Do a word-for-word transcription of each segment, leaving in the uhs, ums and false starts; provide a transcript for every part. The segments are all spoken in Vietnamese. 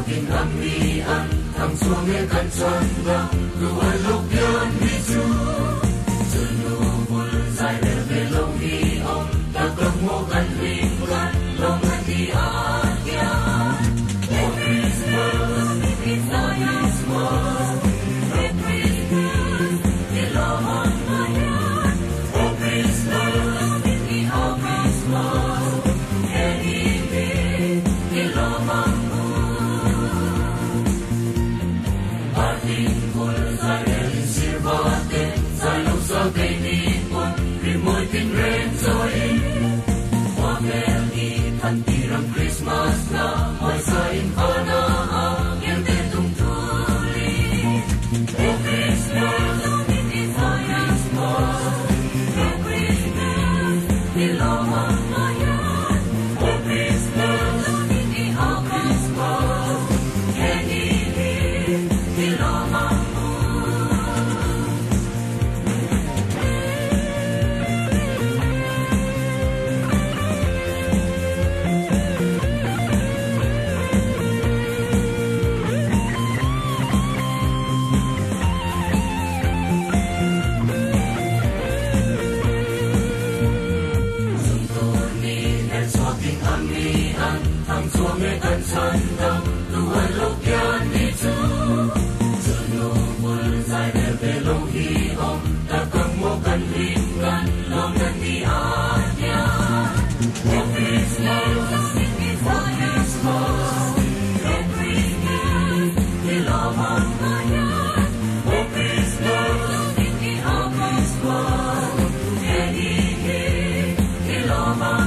suaking kami ang ang suange kan sanda luan lukyan bisu sunubul sai del belong hi om takang mo kan ringkan long di atia oh Christmas it's not Christmas oh Christmas ilahon mayan oh Christmas oh Christmas anything ilahon Tingkol sa elin sirvate sa lusa kay nipon rimoy tingren soin wapel itan tirang Christmas na moy sa infana ang yente tungtuli oh Christmas oh Christmas oh Christmas ilawang mayan oh Christmas oh Christmas suange kan sandang luan lukyan itu sunubul sai del belong hi om takang mo kan ringkan long dan di atia oh Christmas oh Christmas oh Christmas ilawang mayan oh Christmas oh Christmas anything ilawang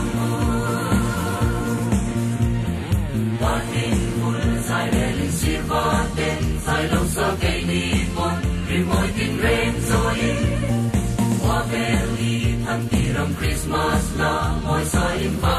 sirvaten sai lâu sa kay nipon rimoy tingren soin wapel itan tirang Christmas la moy sa impa